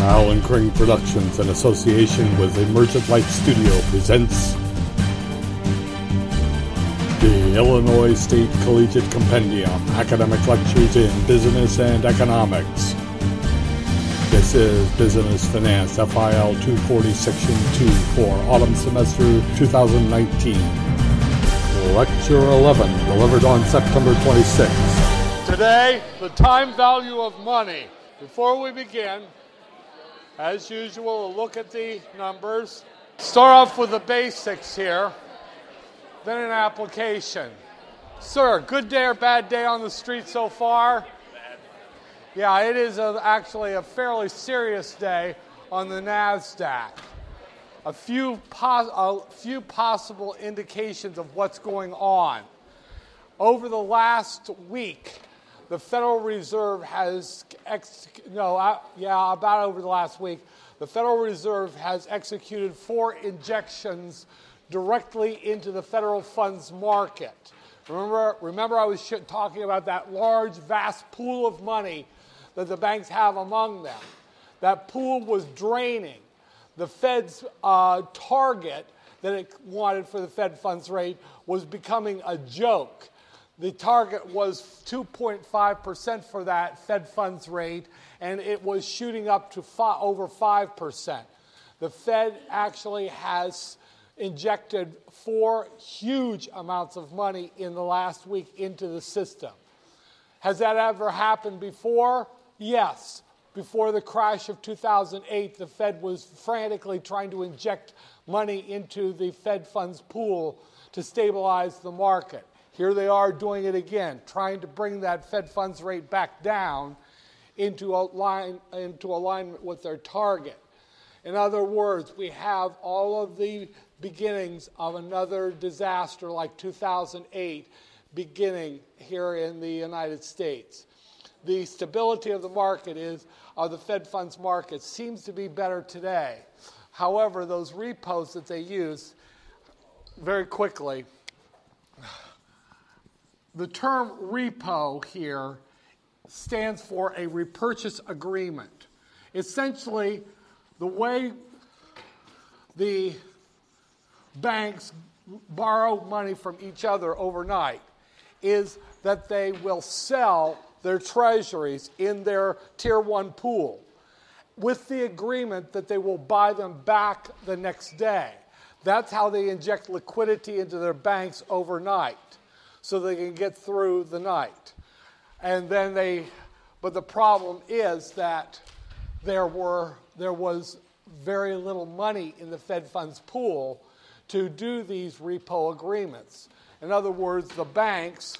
Alan Kring Productions, in association with Emergent Light Studio, presents the Illinois State Collegiate Compendium, Academic Lectures in Business and Economics. This is Business Finance, FIL 240, Section 2 for Autumn Semester 2019. Lecture 11, delivered on September 26th. Today, the time value of money. Before we begin, as usual, we'll look at the numbers. Start off with the basics here, then an application. Sir, good day or bad day on the street so far? Bad. Yeah, it is actually a fairly serious day on the NASDAQ. A few possible indications of what's going on. Over the last week, the Federal Reserve has, about over the last week, the Federal Reserve has executed 4 injections directly into the federal funds market. Remember I was talking about that large, vast pool of money that the banks have among them. That pool was draining. The Fed's target that it wanted for the Fed funds rate was becoming a joke. The target was 2.5% for that Fed funds rate, and it was shooting up to over 5%. The Fed actually has injected 4 huge amounts of money in the last week into the system. Has that ever happened before? Yes. Before the crash of 2008, the Fed was frantically trying to inject money into the Fed funds pool to stabilize the market. Here they are doing it again, trying to bring that Fed funds rate back down into alignment with their target. In other words, we have all of the beginnings of another disaster like 2008 beginning here in the United States. The stability of the market of the Fed funds market seems to be better today. However, those repos that they use, very quickly, the term repo here stands for a repurchase agreement. Essentially, the way the banks borrow money from each other overnight is that they will sell their treasuries in their Tier 1 pool with the agreement that they will buy them back the next day. That's how they inject liquidity into their banks overnight so they can get through the night. And then but the problem is that there was very little money in the Fed funds pool to do these repo agreements. In other words, the banks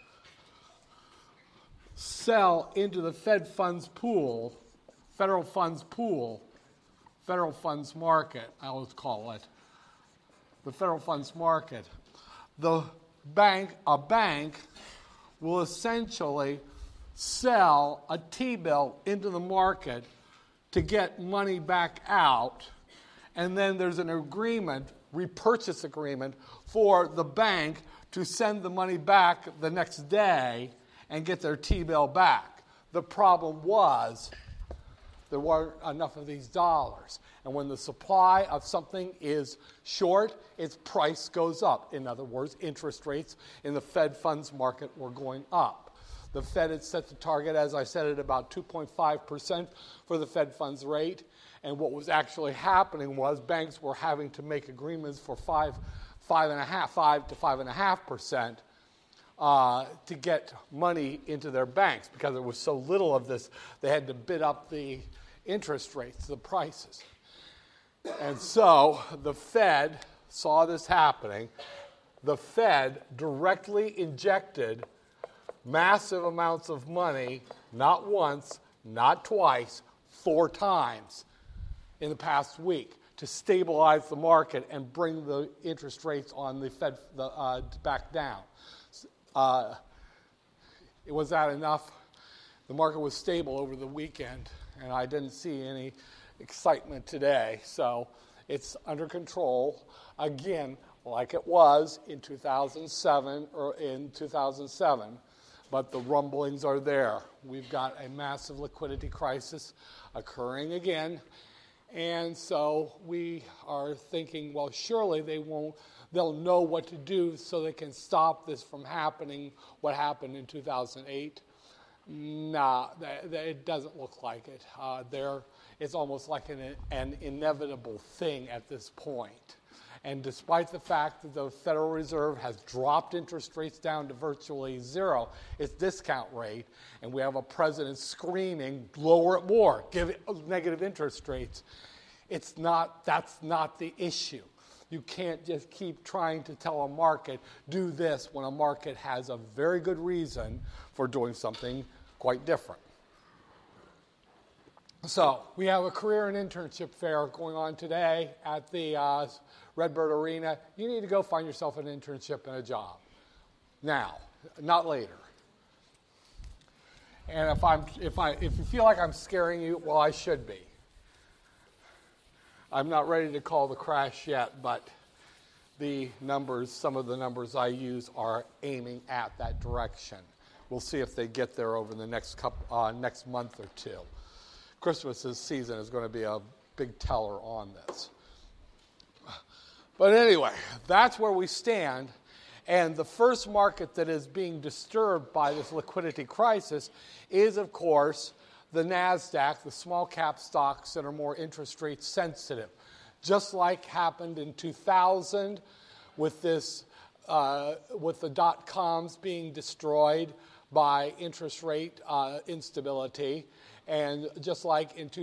sell into the Fed funds pool, federal funds market, I always call it, the federal funds market. A bank will essentially sell a T-bill into the market to get money back out, and then there's an agreement, repurchase agreement, for the bank to send the money back the next day and get their T-bill back. The problem was there weren't enough of these dollars. And when the supply of something is short, its price goes up. In other words, interest rates in the Fed funds market were going up. The Fed had set the target, as I said, at about 2.5% for the Fed funds rate. And what was actually happening was banks were having to make agreements for 5 to 5.5%. To get money into their banks because there was so little of this, they had to bid up the interest rates, the prices. And so the Fed saw this happening. The Fed directly injected massive amounts of money, not once, not twice, 4 times in the past week to stabilize the market and bring the interest rates on the Fed back down. Was that enough? The market was stable over the weekend, and I didn't see any excitement today. So it's under control, again, like it was in 2007 or in 2007. but the rumblings are there. We've got a massive liquidity crisis occurring again, and so we are thinking, well, surely they'll know what to do so they can stop this from happening, what happened in 2008. Nah, it doesn't look like it. It's almost like an inevitable thing at this point. And despite the fact that the Federal Reserve has dropped interest rates down to virtually zero, its discount rate, and we have a president screaming, lower it more, give it negative interest rates, that's not the issue. You can't just keep trying to tell a market, do this, when a market has a very good reason for doing something quite different. So we have a career and internship fair going on today at the Redbird Arena. You need to go find yourself an internship and a job. Now, not later. And if you feel like I'm scaring you, well, I should be. I'm not ready to call the crash yet, but some of the numbers I use are aiming at that direction. We'll see if they get there over the next month or two. Christmas season is going to be a big teller on this. But anyway, that's where we stand. And the first market that is being disturbed by this liquidity crisis is, of course, the NASDAQ, the small cap stocks that are more interest rate sensitive. Just like happened in 2000 with with the dot-coms being destroyed by interest rate instability. And just like in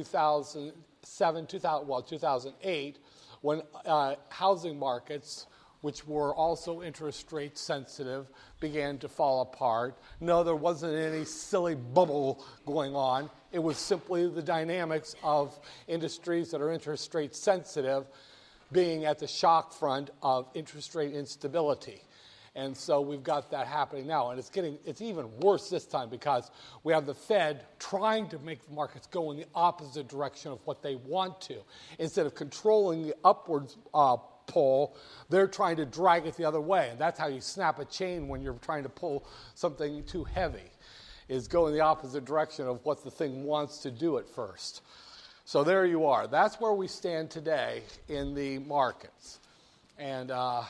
2008, when housing markets, which were also interest rate sensitive, began to fall apart. No, there wasn't any silly bubble going on. It was simply the dynamics of industries that are interest rate sensitive being at the shock front of interest rate instability. And so we've got that happening now. And it's even worse this time because we have the Fed trying to make the markets go in the opposite direction of what they want to. Instead of controlling the upwards pull, they're trying to drag it the other way. And that's how you snap a chain when you're trying to pull something too heavy, is go in the opposite direction of what the thing wants to do at first. So there you are. That's where we stand today in the markets. And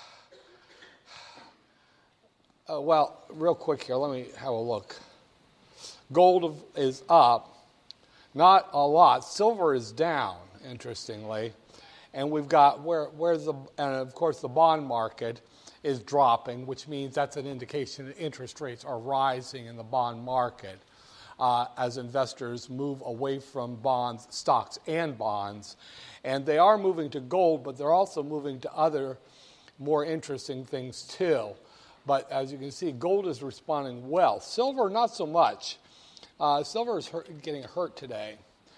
well, real quick here, let me have a look. Gold is up, not a lot. Silver is down, interestingly. And we've got and of course the bond market is dropping, which means that's an indication that interest rates are rising in the bond market as investors move away from bonds, stocks and bonds. And they are moving to gold, but they're also moving to other more interesting things too. But as you can see, gold is responding well. Silver, not so much. Silver is getting hurt today.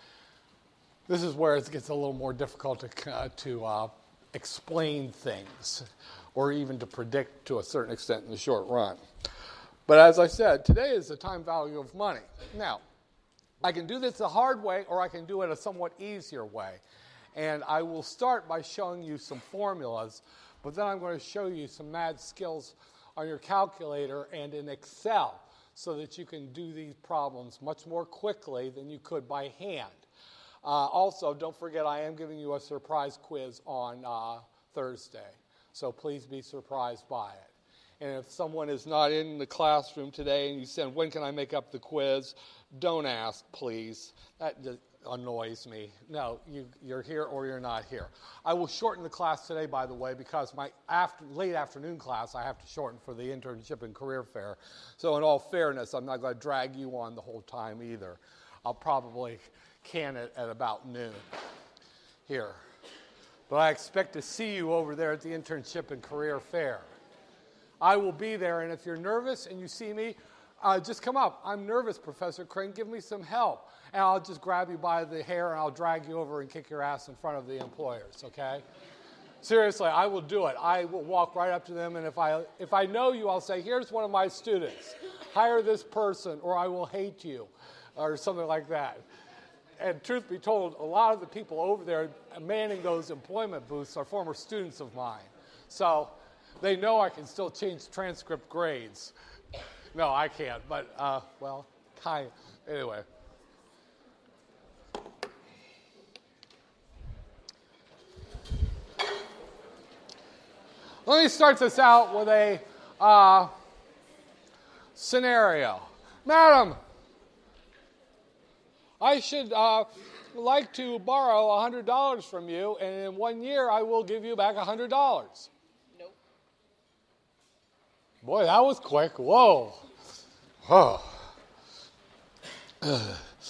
This is where it gets a little more difficult to explain things or even to predict to a certain extent in the short run. But as I said, today is the time value of money. Now, I can do this the hard way or I can do it a somewhat easier way. And I will start by showing you some formulas, but then I'm going to show you some mad skills on your calculator and in Excel so that you can do these problems much more quickly than you could by hand. Also, don't forget I am giving you a surprise quiz on Thursday, so please be surprised by it. And if someone is not in the classroom today and you said, when can I make up the quiz, don't ask, please. That just annoys me. No, you're here or you're not here. I will shorten the class today, by the way, because my late afternoon class I have to shorten for the internship and career fair. So in all fairness, I'm not going to drag you on the whole time either. I'll probably can it at about noon here. But I expect to see you over there at the internship and career fair. I will be there, and if you're nervous and you see me, just come up. I'm nervous, Professor Crane. Give me some help. And I'll just grab you by the hair and I'll drag you over and kick your ass in front of the employers, okay? Seriously, I will do it. I will walk right up to them, and if I know you, I'll say, here's one of my students. Hire this person or I will hate you, or something like that. And truth be told, a lot of the people over there manning those employment booths are former students of mine. So they know I can still change transcript grades. No, I can't. But, well, kind of. Anyway. Let me start this out with a scenario. Madam, I should like to borrow $100 from you, and in 1 year I will give you back $100. Nope. Boy, that was quick. Whoa. Oh. I need more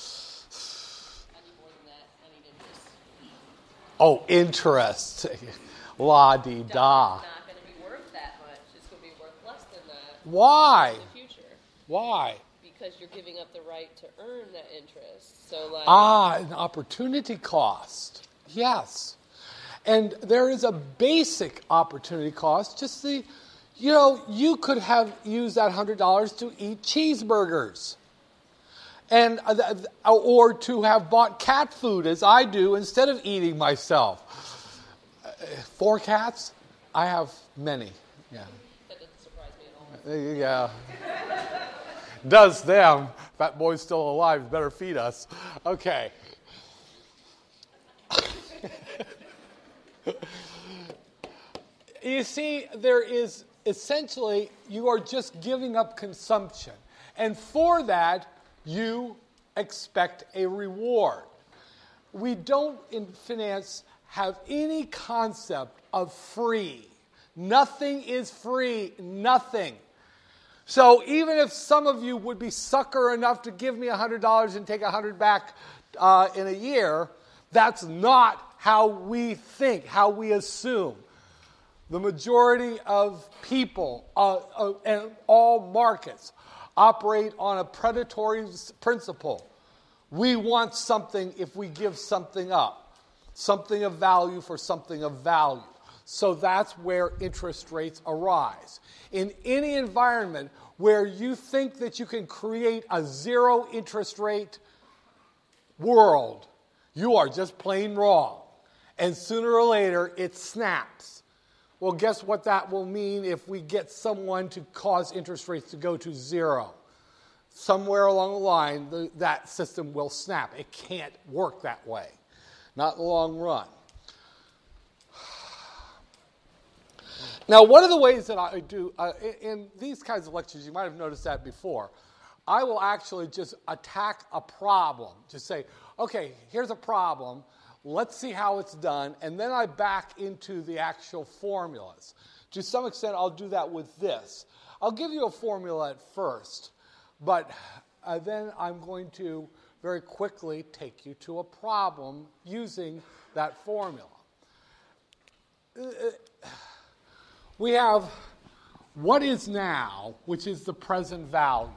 than that. I need interest. Oh, interest. La-di-da. It's not going to be worth that much. It's going to be worth less than that Why? in the future. Why? Because you're giving up the right to earn that interest. So, like, An opportunity cost. Yes. And there is a basic opportunity cost. Just you could have used that $100 to eat cheeseburgers. And or to have bought cat food, as I do, instead of eating myself. 4 cats? I have many. Yeah. that doesn't surprise me at all. Yeah. Does them. Fat boy's still alive. Better feed us. Okay. You see, there is essentially, you are just giving up consumption. And for that, you expect a reward. We don't, in finance, have any concept of free. Nothing is free. Nothing. So even if some of you would be sucker enough to give me $100 and take $100 back in a year, that's not how we think, how we assume. The majority of people and all markets operate on a predatory principle. We want something if we give something up, something of value for something of value. So that's where interest rates arise. In any environment where you think that you can create a zero interest rate world, you are just plain wrong. And sooner or later, it snaps. Well, guess what that will mean if we get someone to cause interest rates to go to zero? Somewhere along the line, that system will snap. It can't work that way. Not in the long run. Now, one of the ways that I do, in these kinds of lectures, you might have noticed that before, I will actually just attack a problem. Just say, okay, here's a problem. Let's see how it's done. And then I back into the actual formulas. To some extent, I'll do that with this. I'll give you a formula at first, but then I'm going to very quickly take you to a problem using that formula. We have what is now, which is the present value.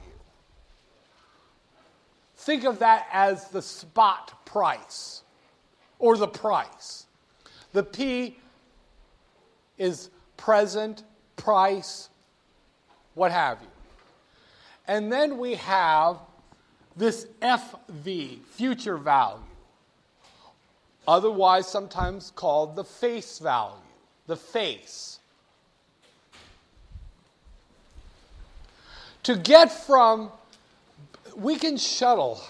Think of that as the spot price, or the price. The P is present, price, what have you. And then we have this FV, future value, otherwise sometimes called the face value, the face. To get from, we can shuttle.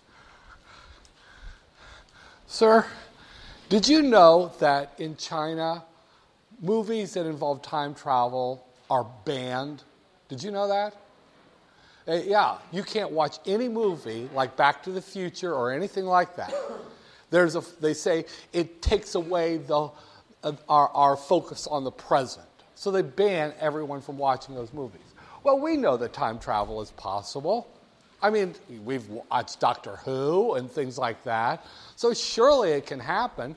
Sir, did you know that in China, movies that involve time travel are banned? Did you know that? Yeah, you can't watch any movie like Back to the Future or anything like that. They say it takes away our focus on the present. So they ban everyone from watching those movies. Well, we know that time travel is possible. I mean, we've watched Doctor Who and things like that. So surely it can happen.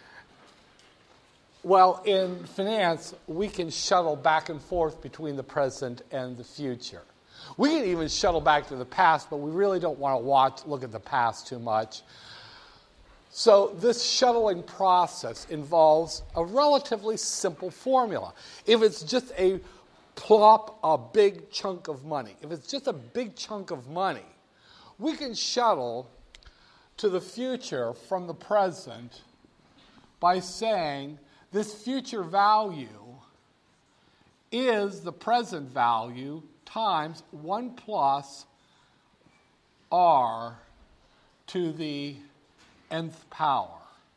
Well, in finance, we can shuttle back and forth between the present and the future. We can even shuttle back to the past, but we really don't want to look at the past too much. So this shuttling process involves a relatively simple formula. If it's just plop a big chunk of money. If it's just a big chunk of money, we can shuttle to the future from the present by saying this future value is the present value times 1 plus r to the nth power.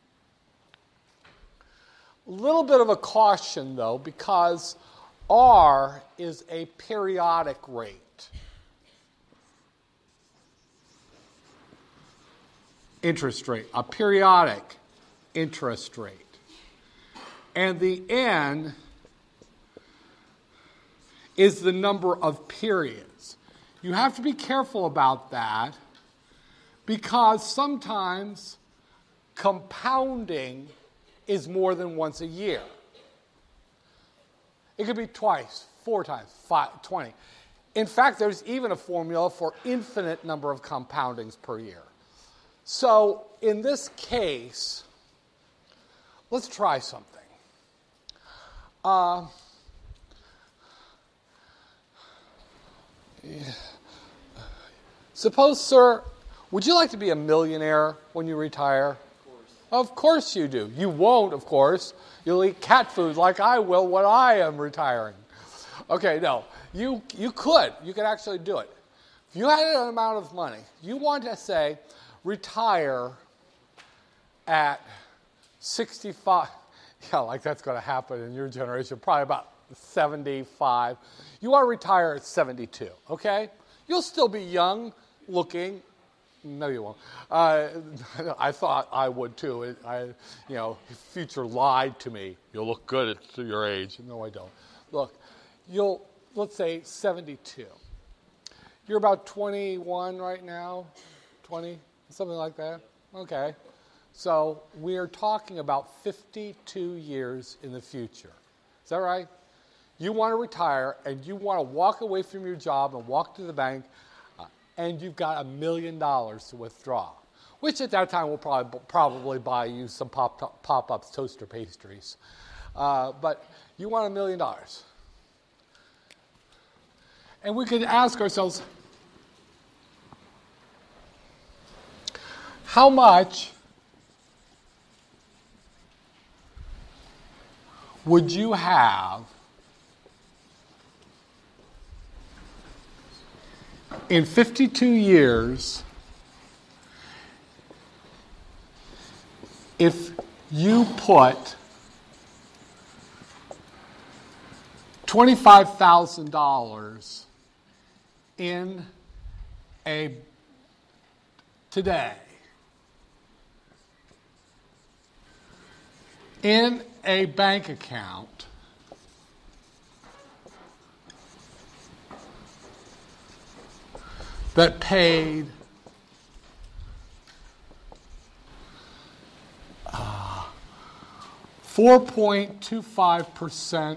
A little bit of a caution, though, because r is a periodic rate. Interest rate, a periodic interest rate. And the n is the number of periods. You have to be careful about that because sometimes compounding is more than once a year. It could be twice, 4 times, 5, 20. In fact, there's even a formula for infinite number of compoundings per year. So in this case, let's try something. Suppose, sir, would you like to be a millionaire when you retire? Of course you do. You won't, of course. You'll eat cat food like I will when I am retiring. Okay, no. You could. You could actually do it. If you had an amount of money, you want to say, retire at 65. Yeah, like that's going to happen in your generation, probably about 75. You want to retire at 72, okay? You'll still be young looking. No, you won't. I thought I would too. The future lied to me. You'll look good at your age. No, I don't. Look, let's say 72. You're about 21 right now, 20, something like that. Okay. So we're talking about 52 years in the future. Is that right? You want to retire and you want to walk away from your job and walk to the bank and you've got $1 million to withdraw, which at that time will probably buy you some pop-ups, toaster pastries. But you want $1 million. And we could ask ourselves, how much would you have in 52 years if you put $25,000 in today in a bank account that paid 4.25%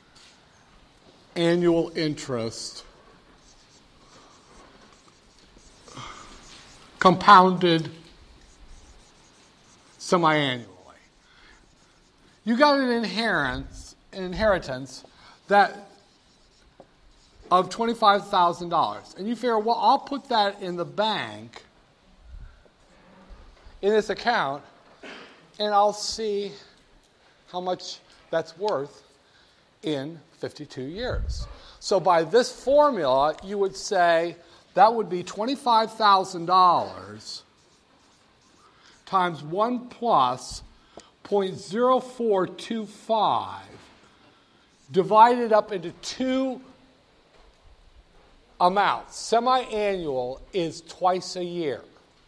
annual interest, compounded semi-annually. You got an inheritance that of $25,000. And you figure, well, I'll put that in the bank, in this account, and I'll see how much that's worth in 52 years. So by this formula, you would say that would be $25,000 times 1 plus 0.0425 divided up into 2 amounts. Semi-annual is twice a year.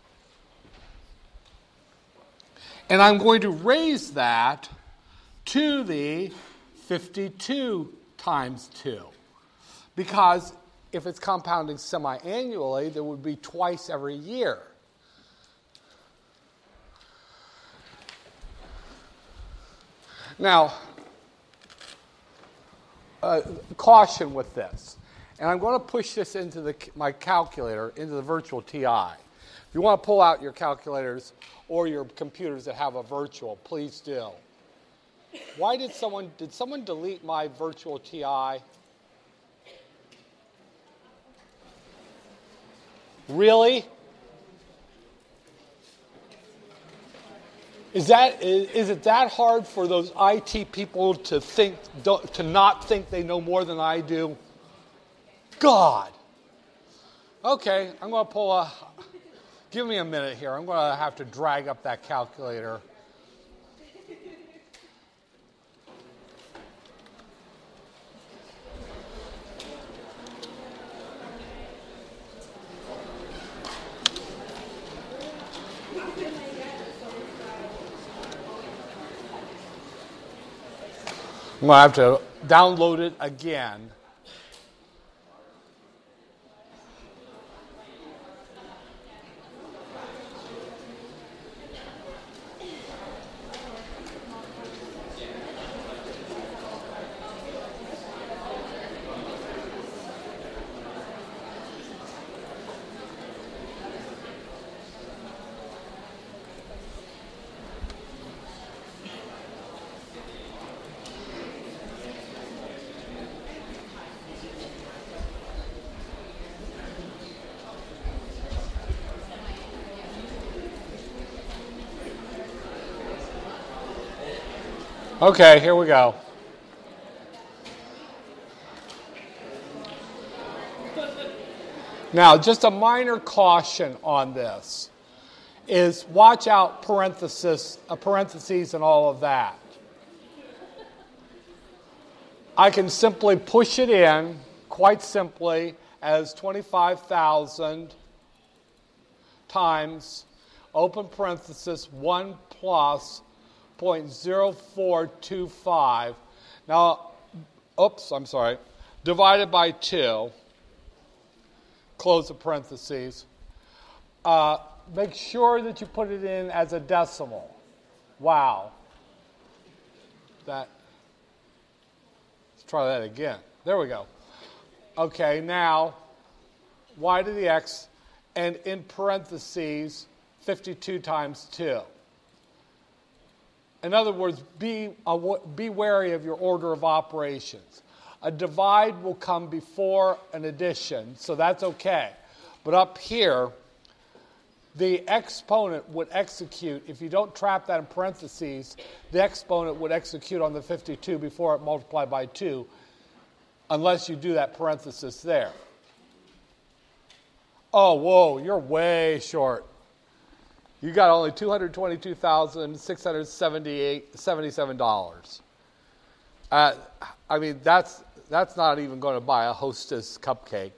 And I'm going to raise that to the 52 times 2. Because if it's compounding semi-annually, there would be twice every year. Now, caution with this. And I'm going to push this into my calculator, into the virtual TI. If you want to pull out your calculators or your computers that have a virtual, please do. Why did someone delete my virtual TI? Really? Is it that hard for those IT people to not think they know more than I do? God. Okay, I'm going to pull a... Give me a minute here. I'm going to have to drag up that calculator. I'm going to have to download it again. Okay, here we go. Now, just a minor caution on this is watch out parentheses and all of that. I can simply push it in, quite simply, as 25,000 times, open parenthesis, 1 plus 0.0425. Now, divided by 2, close the parentheses. Make sure that you put it in as a decimal. Wow. Let's try that again. There we go. Okay, now, y to the x, and in parentheses, 52 times 2. In other words, be wary of your order of operations. A divide will come before an addition, so that's okay. But up here, the exponent would execute, if you don't trap that in parentheses, the exponent would execute on the 52 before it multiplied by 2, unless you do that parenthesis there. Oh, whoa, you're way short. You got only $222,677. I mean, that's not even going to buy a Hostess cupcake.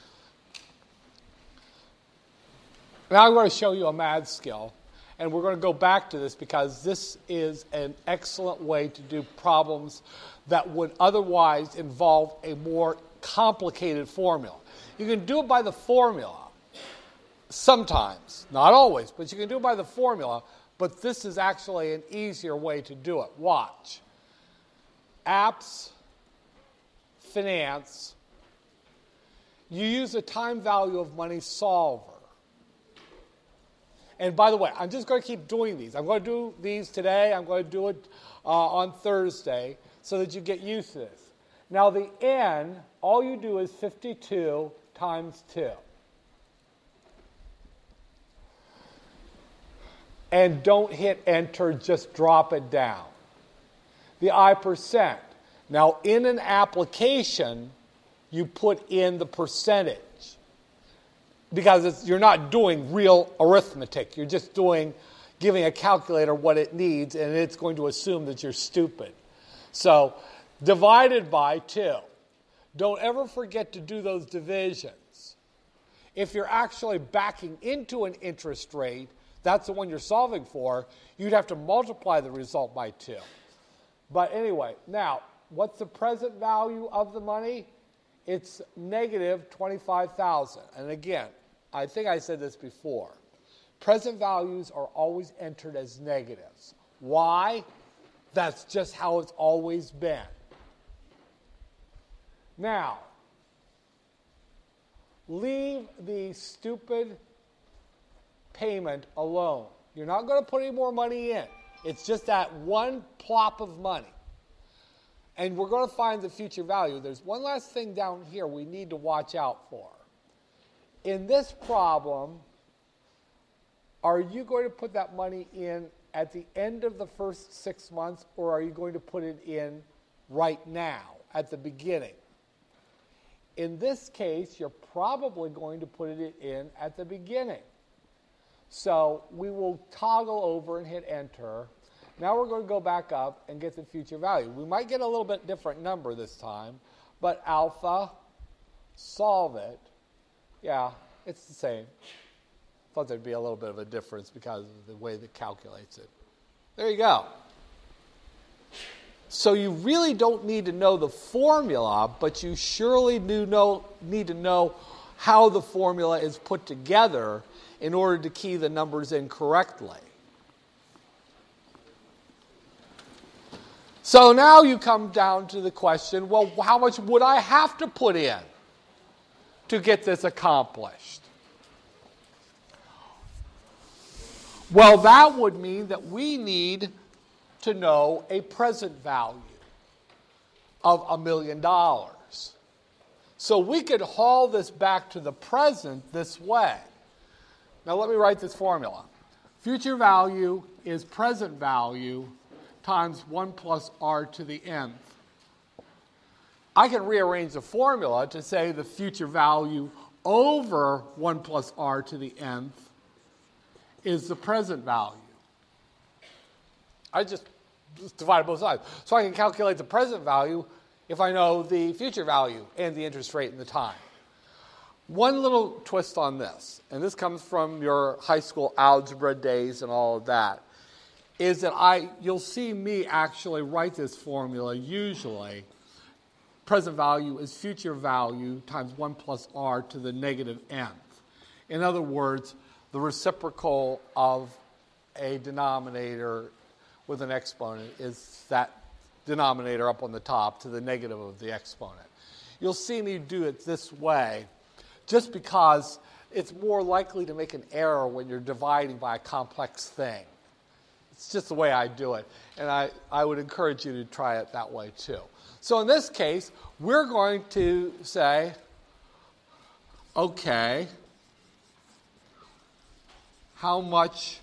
Now I'm going to show you a math skill, and we're going to go back to this because this is an excellent way to do problems that would otherwise involve a more complicated formula. You can do it by the formula. Sometimes, not always, but you can do it by the formula, but this is actually an easier way to do it. Watch. Apps, finance, you use a time value of money solver. And by the way, I'm just going to keep doing these. I'm going to do these today. I'm going to do it on Thursday so that you get used to this. Now the n, all you do is 52 times 2. And don't hit enter, just drop it down. The I%. Now, in an application, you put in the percentage. Because you're not doing real arithmetic. You're just giving a calculator what it needs, and it's going to assume that you're stupid. So, divided by 2. Don't ever forget to do those divisions. If you're actually backing into an interest rate, that's the one you're solving for, you'd have to multiply the result by 2. But anyway, now, what's the present value of the money? It's negative 25,000. And again, I think I said this before. Present values are always entered as negatives. Why? That's just how it's always been. Now, leave the stupid payment alone. You're not going to put any more money in. It's just that one plop of money. And we're going to find the future value. There's one last thing down here we need to watch out for. In this problem, are you going to put that money in at the end of the first 6 months, or are you going to put it in right now, at the beginning? In this case, you're probably going to put it in at the beginning. So we will toggle over and hit enter. Now we're going to go back up and get the future value. We might get a little bit different number this time, but alpha, solve it. Yeah, it's the same. Thought there'd be a little bit of a difference because of the way that calculates it. There you go. So you really don't need to know the formula, but you surely need to know how the formula is put together in order to key the numbers in correctly. So now you come down to the question, well, how much would I have to put in to get this accomplished? Well, that would mean that we need to know a present value of $1 million. So we could haul this back to the present this way. Now let me write this formula. Future value is present value times 1 plus r to the nth. I can rearrange the formula to say the future value over 1 plus r to the nth is the present value. I just divide both sides. So I can calculate the present value if I know the future value and the interest rate and the time. One little twist on this, and this comes from your high school algebra days and all of that, is that you'll see me actually write this formula usually. Present value is future value times 1 plus r to the negative nth. In other words, the reciprocal of a denominator with an exponent is that denominator up on the top to the negative of the exponent. You'll see me do it this way just because it's more likely to make an error when you're dividing by a complex thing. It's just the way I do it, and I would encourage you to try it that way too. So in this case, we're going to say, okay, how much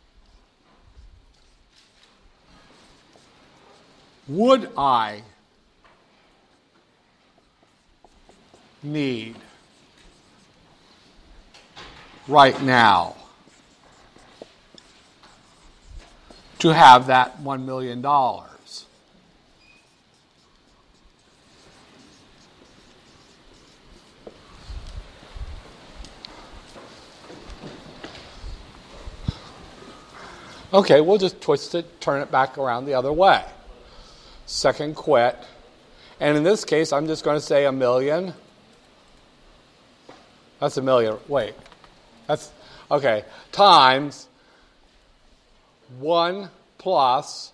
would I need right now to have that $1 million? Okay, we'll just twist it, turn it back around the other way. Second quit. And in this case, I'm just going to say $1 million. That's $1 million. Wait. That's, okay. Times 1 plus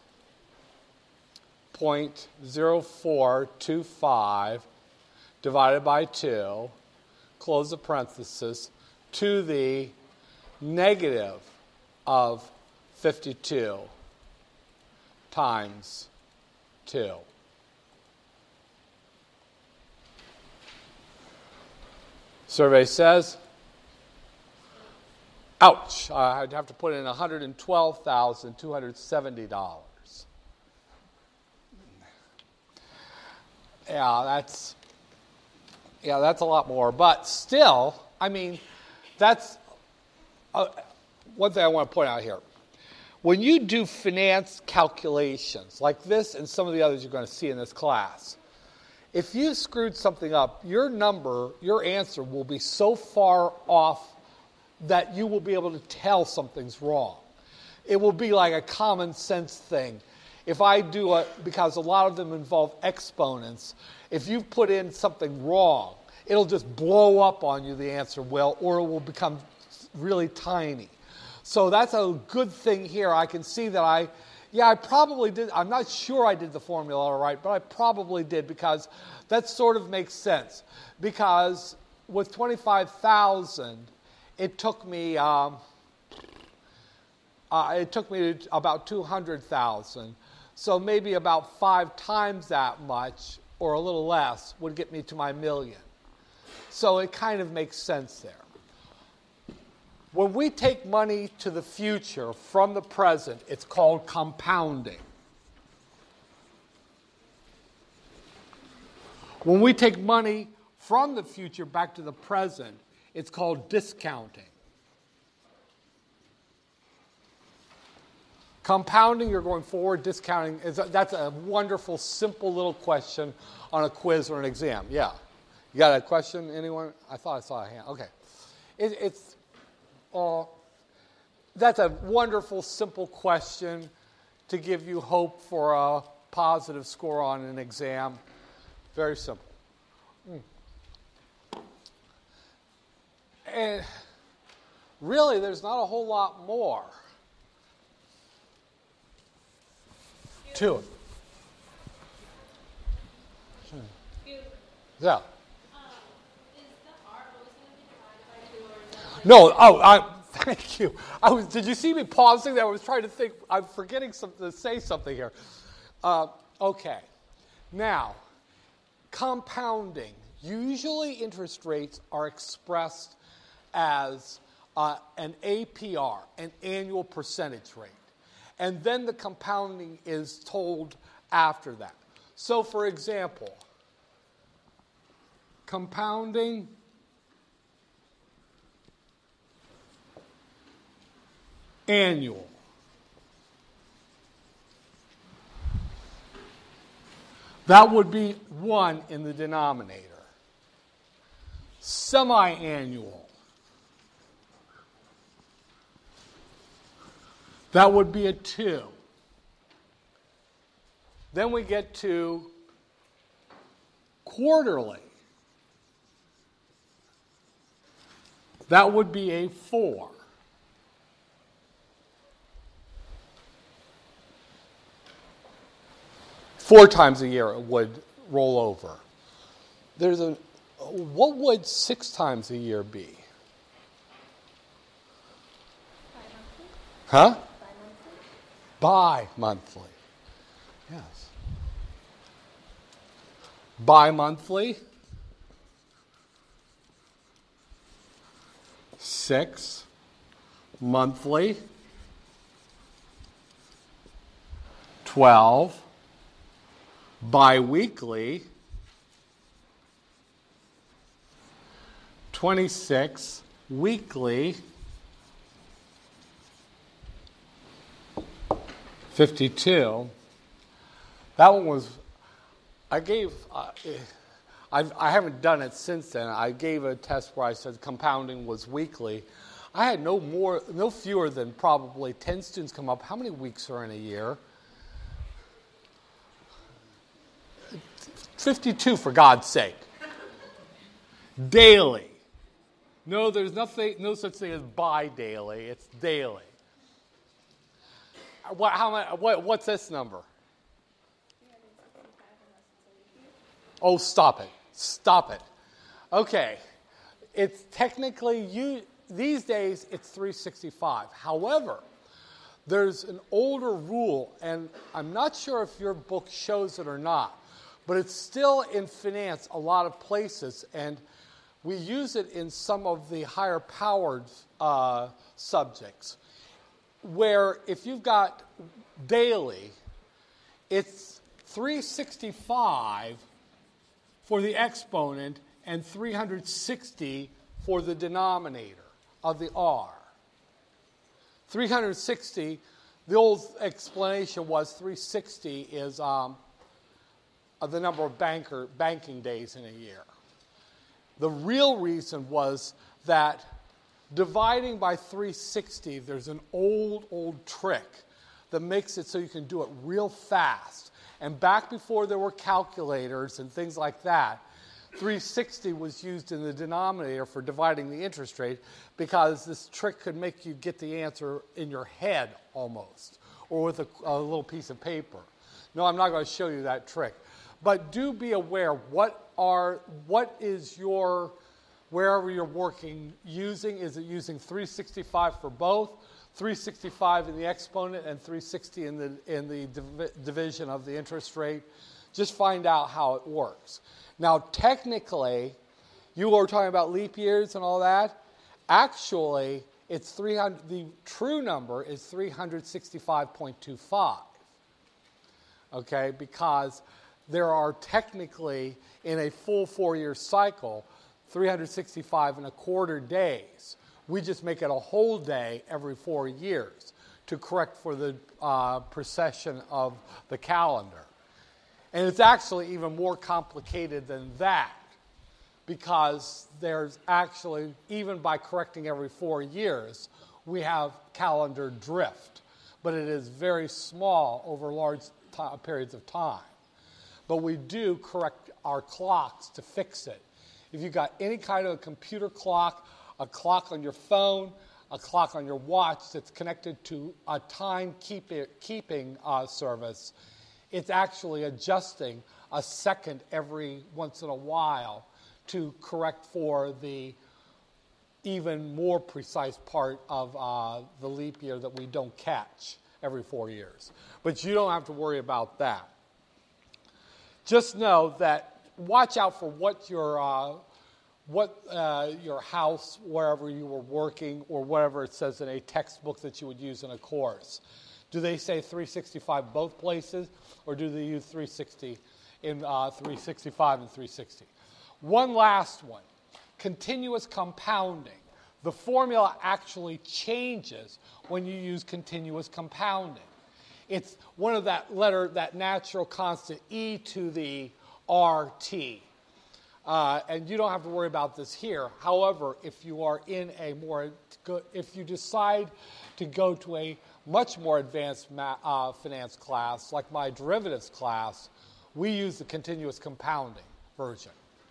0.0425 divided by 2, close the parenthesis, to the negative of 52 times 2. Survey says, ouch, I'd have to put in $112,270. That's a lot more. But still, I mean, that's one thing I want to point out here. When you do finance calculations like this and some of the others you're going to see in this class, if you screwed something up, your answer will be so far off that you will be able to tell something's wrong. It will be like a common sense thing. If I do because a lot of them involve exponents, if you put in something wrong, it'll just blow up on you, the answer will, or it will become really tiny. So that's a good thing here. I can see that I probably did. I'm not sure I did the formula right, but I probably did because that sort of makes sense. Because with 25,000, it took me about 200,000. So maybe about 5 times that much or a little less would get me to my million. So it kind of makes sense there. When we take money to the future from the present, it's called compounding. When we take money from the future back to the present, it's called discounting. Compounding, you're going forward. Discounting, that's a wonderful, simple little question on a quiz or an exam. Yeah. You got a question, anyone? I thought I saw a hand. Okay. That's a wonderful, simple question to give you hope for a positive score on an exam. Very simple. And really, there's not a whole lot more to it. Yeah. No. Thank you. Did you see me pausing there? I was trying to think. I'm forgetting to say something here. Okay. Now, compounding. Usually, interest rates are expressed as an APR, an annual percentage rate. And then the compounding is told after that. So, for example, compounding annual. That would be 1 in the denominator. Semi-annual. That would be a 2. Then we get to quarterly. That would be a 4. Four times a year it would roll over. What would 6 times a year be? Huh? Bi-monthly. Yes. Bi-monthly. 6. Monthly. 12. Bi-weekly. 26. Weekly. 52. That one was, I haven't done it since then. I gave a test where I said compounding was weekly. I had no fewer than probably 10 students come up. How many weeks are in a year? 52, for God's sake. Daily. No, there's no such thing as bi-daily. It's daily. What's this number? Oh, stop it. Okay. It's technically, these days, it's 365. However, there's an older rule, and I'm not sure if your book shows it or not, but it's still in finance a lot of places, and we use it in some of the higher powered subjects, where if you've got daily, it's 365 for the exponent and 360 for the denominator of the R. 360, the old explanation was 360 is the number of banking days in a year. The real reason was that dividing by 360, there's an old trick that makes it so you can do it real fast. And back before there were calculators and things like that, 360 was used in the denominator for dividing the interest rate because this trick could make you get the answer in your head almost, or with a little piece of paper. No, I'm not going to show you that trick. But do be aware, what is your, wherever you're working, using? Is it using 365 for both? 365 in the exponent and 360 in the division of the interest rate? Just find out how it works. Now, technically, you were talking about leap years and all that. Actually, it's 300. The true number is 365.25. Okay, because there are technically, in a full 4-year cycle, 365 and a quarter days. We just make it a whole day every 4 years to correct for the precession of the calendar. And it's actually even more complicated than that, because there's actually, even by correcting every 4 years, we have calendar drift. But it is very small over large periods of time. But we do correct our clocks to fix it. If you've got any kind of a computer clock, a clock on your phone, a clock on your watch that's connected to a time-keeping service, it's actually adjusting a second every once in a while to correct for the even more precise part of the leap year that we don't catch every 4 years. But you don't have to worry about that. Just know that watch out for what your house, wherever you were working, or whatever it says in a textbook that you would use in a course. Do they say 365 both places, or do they use 360 in 365 and 360? One last one, continuous compounding. The formula actually changes when you use continuous compounding. It's one of that letter, that natural constant, e to the RT. And you don't have to worry about this here. However, if you are in if you decide to go to a much more advanced finance class, like my derivatives class, we use the continuous compounding version.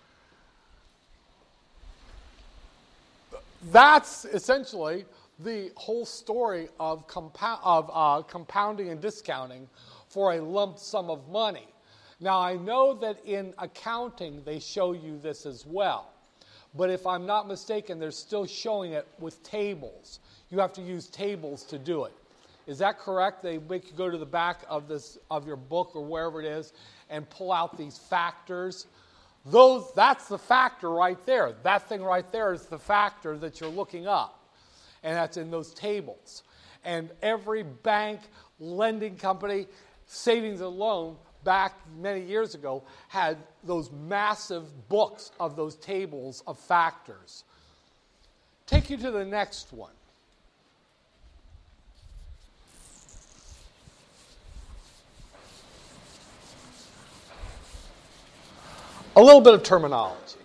That's essentially the whole story of compounding and discounting for a lump sum of money. Now, I know that in accounting they show you this as well, but if I'm not mistaken, they're still showing it with tables. You have to use tables to do it. Is that correct? They make you go to the back of your book or wherever it is and pull out these factors. That's the factor right there. That thing right there is the factor that you're looking up. And that's in those tables. And every bank, lending company, savings and loan back many years ago had those massive books of those tables of factors. Take you to the next one. A little bit of terminology.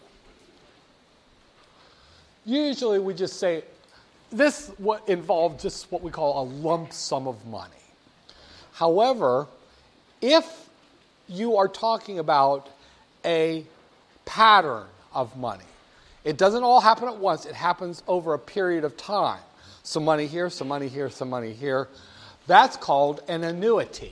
Usually we just say, this involves just what we call a lump sum of money. However, if you are talking about a pattern of money, it doesn't all happen at once. It happens over a period of time. Some money here, some money here, some money here. That's called an annuity.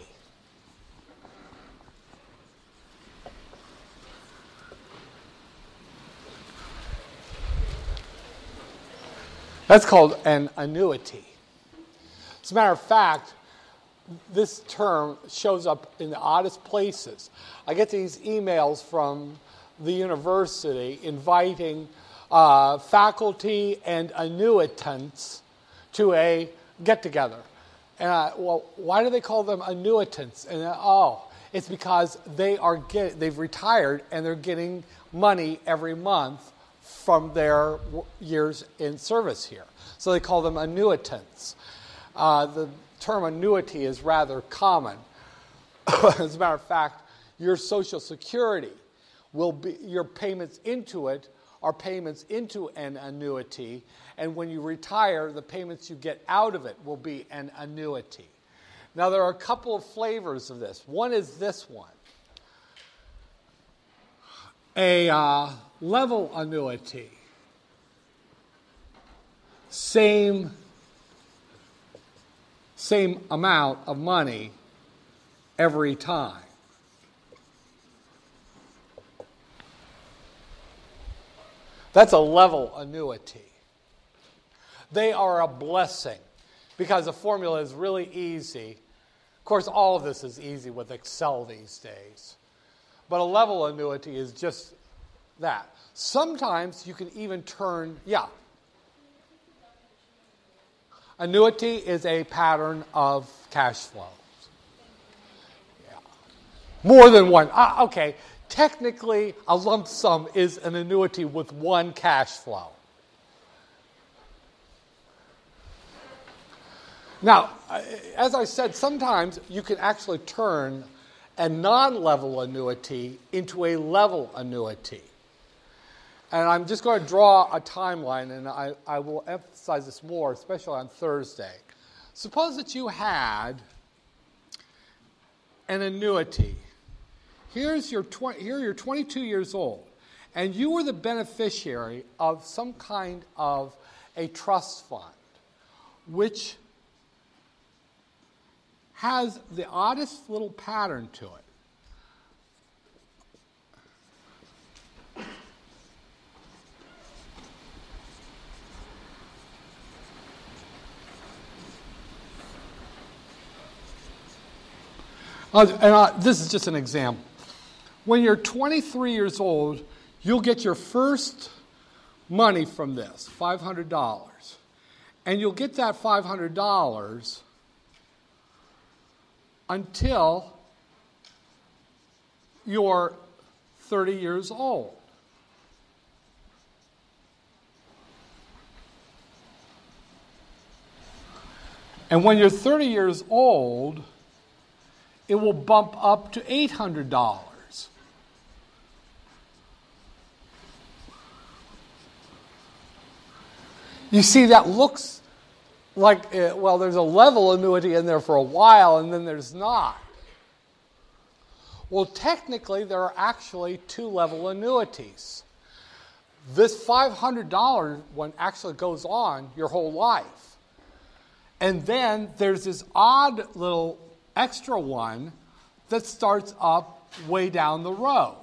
That's called an annuity. As a matter of fact, this term shows up in the oddest places. I get these emails from the university inviting faculty and annuitants to a get-together. And why do they call them annuitants? And it's because they've retired and they're getting money every month from their years in service here. So they call them annuitants. The term annuity is rather common. As a matter of fact, your Social Security your payments into it are payments into an annuity, and when you retire, the payments you get out of it will be an annuity. Now, there are a couple of flavors of this. One is this one. A level annuity. Same amount of money every time. That's a level annuity. They are a blessing because the formula is really easy. Of course, all of this is easy with Excel these days. But a level annuity is just that. Sometimes you can even turn, Annuity is a pattern of cash flows. Yeah. More than one. Okay. Technically, a lump sum is an annuity with one cash flow. Now, as I said, sometimes you can actually turn a non-level annuity into a level annuity. And I'm just going to draw a timeline, and I will emphasize this more, especially on Thursday. Suppose that you had an annuity. Here you're 22 years old, and you were the beneficiary of some kind of a trust fund, which has the oddest little pattern to it. This is just an example. When you're 23 years old, you'll get your first money from this, $500. And you'll get that $500 until you're 30 years old. And when you're 30 years old, it will bump up to $800. You see, that looks like, well, there's a level annuity in there for a while, and then there's not. Well, technically, there are actually two level annuities. This $500 one actually goes on your whole life. And then there's this odd little extra one that starts up way down the road.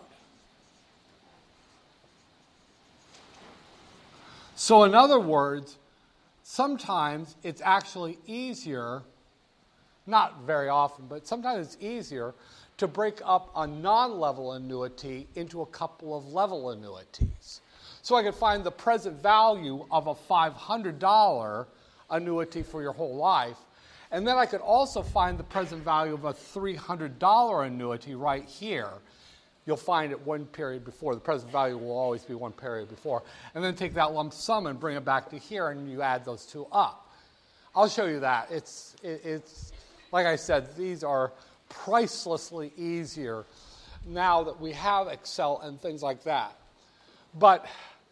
So in other words, sometimes it's actually easier, not very often, but sometimes it's easier to break up a non-level annuity into a couple of level annuities. So I could find the present value of a $500 annuity for your whole life, and then I could also find the present value of a $300 annuity right here. You'll find it one period before. The present value will always be one period before. And then take that lump sum and bring it back to here, and you add those two up. I'll show you that. It's like I said, these are pricelessly easier now that we have Excel and things like that. But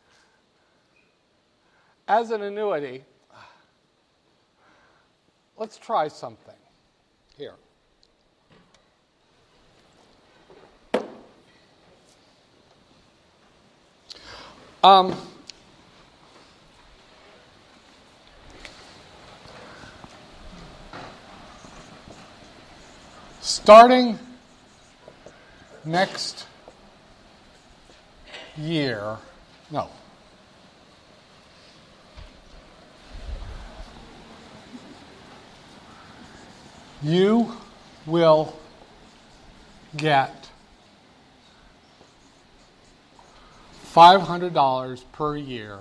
as an annuity, let's try something here. Starting next year, no. You will get $500 per year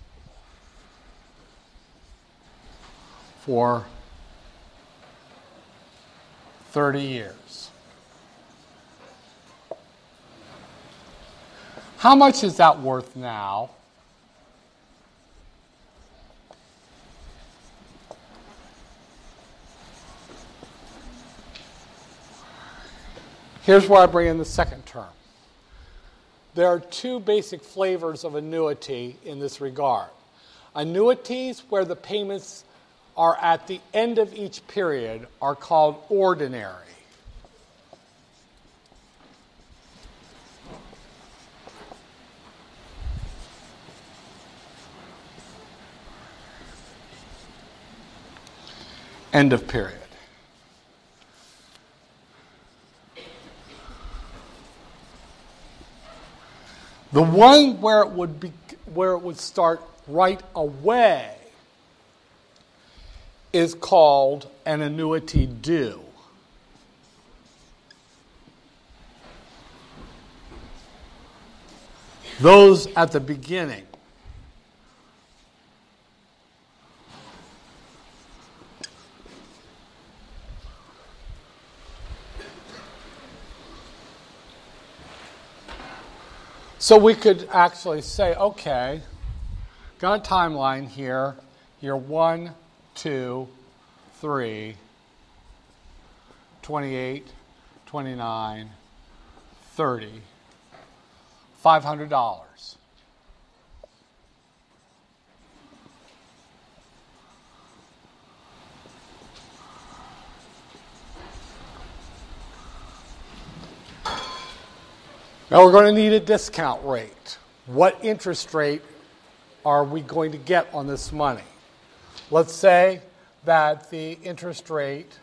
for 30 years. How much is that worth now? Here's where I bring in the second term. There are two basic flavors of annuity in this regard. Annuities where the payments are at the end of each period are called ordinary. End of period. The one where it would start right away is called an annuity due. Those at the beginning. So we could actually say, okay, got a timeline here. Year 1, 2, 3, 28, 29, 30, $500. Now we're going to need a discount rate. What interest rate are we going to get on this money? Let's say that the interest rate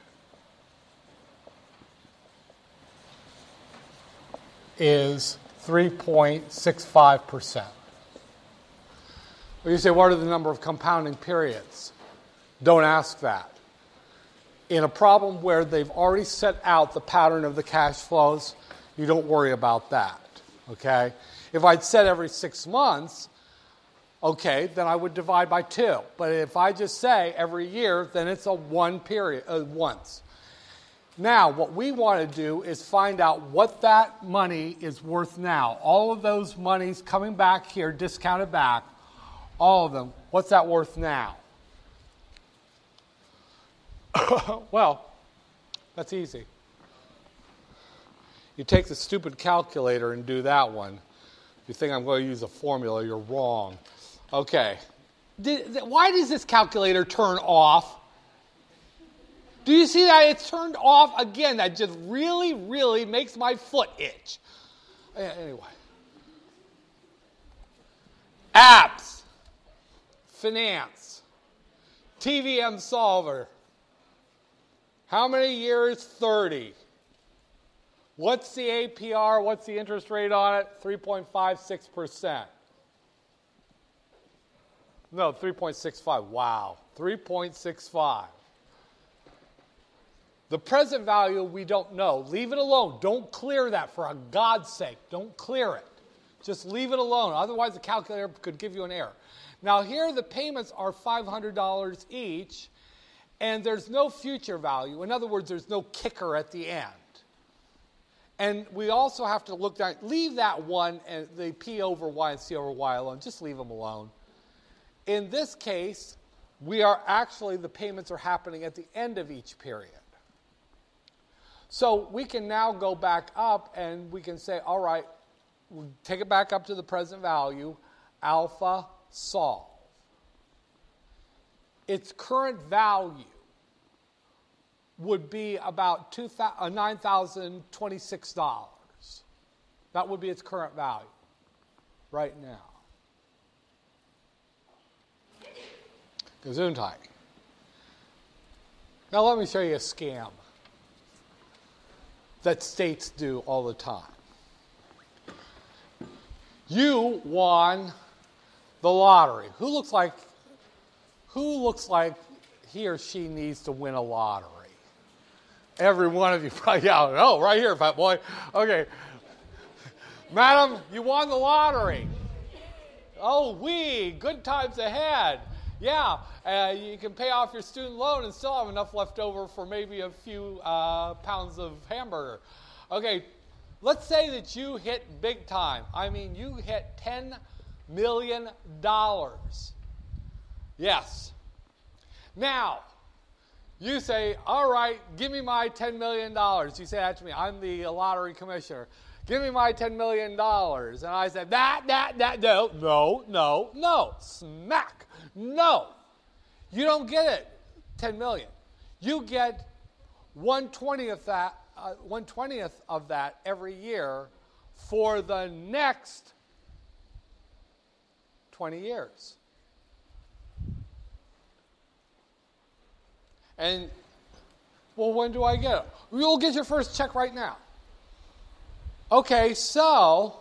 is 3.65%. Well, you say, what are the number of compounding periods? Don't ask that. In a problem where they've already set out the pattern of the cash flows, you don't worry about that, okay? If I'd said every 6 months, okay, then I would divide by 2. But if I just say every year, then it's a one period, once. Now, what we want to do is find out what that money is worth now. All of those monies coming back here, discounted back, all of them, what's that worth now? Well, that's easy. You take the stupid calculator and do that one. If you think I'm going to use a formula, you're wrong. Okay. Why does this calculator turn off? Do you see that? It's turned off again. That just really, really makes my foot itch. Anyway. Apps. Finance. TVM solver. How many years? 30. What's the APR? What's the interest rate on it? 3.56%. No, 3.65. Wow. 3.65. The present value, we don't know. Leave it alone. Don't clear that for God's sake. Don't clear it. Just leave it alone. Otherwise, the calculator could give you an error. Now, here the payments are $500 each, and there's no future value. In other words, there's no kicker at the end. And we also have to look down. Leave that one, and the P over Y and C over Y alone. Just leave them alone. In this case, the payments are happening at the end of each period. So we can now go back up and we can say, all right, we'll take it back up to the present value, alpha solve. Its current value would be about $9,026. That would be its current value right now. Gesundheit. Now let me show you a scam that states do all the time. You won the lottery. Who looks like he or she needs to win a lottery? Every one of you probably, yeah, oh, right here, fat boy. Okay. Madam, you won the lottery. Oh, good times ahead. Yeah, you can pay off your student loan and still have enough left over for maybe a few pounds of hamburger. Okay, let's say that you hit big time. I mean, you hit $10 million. Yes. Now, you say, all right, give me my $10 million. You say that to me. I'm the lottery commissioner. Give me my $10 million. And I said, no. Smack. No. You don't get it, 10 million. You get 1/20th of that every year for the next 20 years. And, well, when do I get it? You'll get your first check right now. Okay, so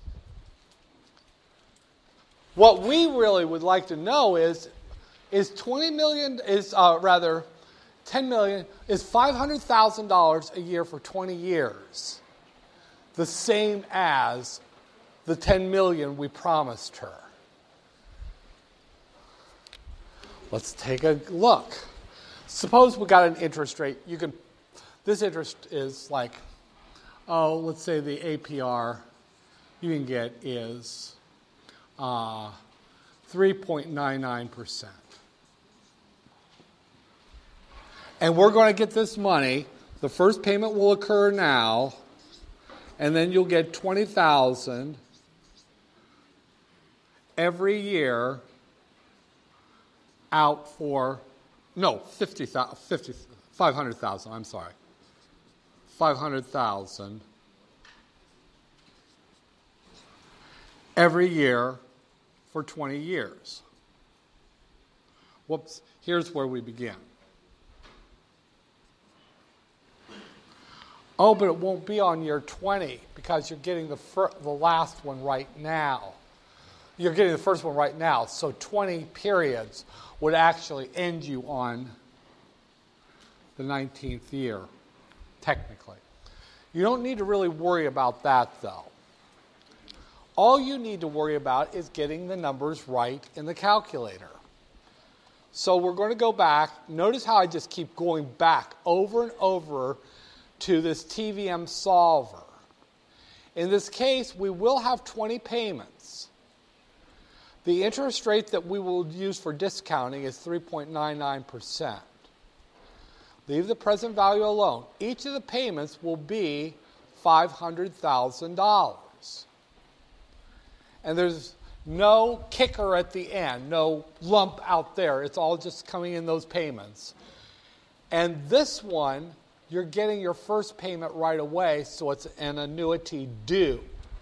what we really would like to know is 10 million, is $500,000 a year for 20 years the same as the 10 million we promised her? Let's take a look. Suppose we got an interest rate. This interest is like, let's say the APR you can get is 3.99%. And we're going to get this money. The first payment will occur now, and then you'll get $20,000 every year out for, no, 500,000, I'm sorry. 500,000 every year for 20 years. Whoops, here's where we begin. Oh, but it won't be on year 20 because you're getting the last one right now. You're getting the first one right now. So 20 periods would actually end you on the 19th year, technically. You don't need to really worry about that, though. All you need to worry about is getting the numbers right in the calculator. So we're going to go back. Notice how I just keep going back over and over to this TVM solver. In this case, we will have 20 payments. The interest rate that we will use for discounting is 3.99%. Leave the present value alone. Each of the payments will be $500,000. And there's no kicker at the end, no lump out there. It's all just coming in those payments. And this one, you're getting your first payment right away, so it's an annuity due.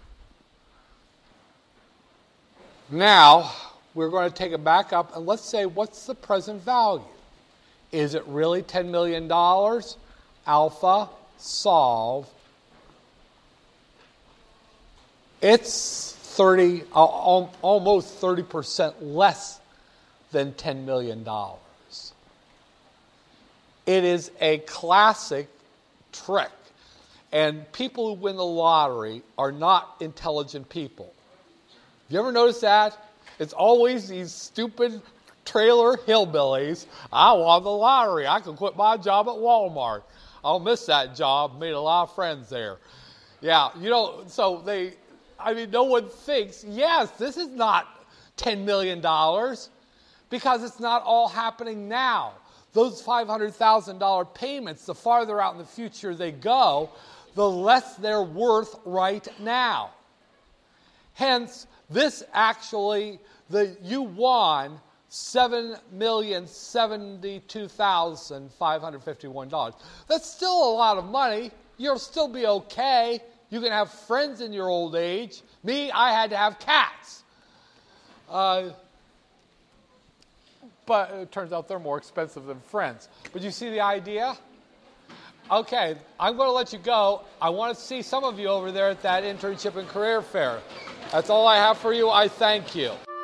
Now, we're going to take it back up, and let's say, what's the present value? Is it really $10 million? Alpha, solve. It's almost 30% less than $10 million. It is a classic trick. And people who win the lottery are not intelligent people. Have you ever noticed that? It's always these stupid trailer hillbillies. I won the lottery. I can quit my job at Walmart. I'll miss that job. Made a lot of friends there. Yeah, so no one thinks, yes, this is not $10 million because it's not all happening now. Those $500,000 payments, the farther out in the future they go, the less they're worth right now. Hence, this actually, you won $7,072,551. That's still a lot of money. You'll still be okay. You can have friends in your old age. Me, I had to have cats. But it turns out they're more expensive than friends. But you see the idea? Okay, I'm going to let you go. I want to see some of you over there at that internship and career fair. That's all I have for you. I thank you.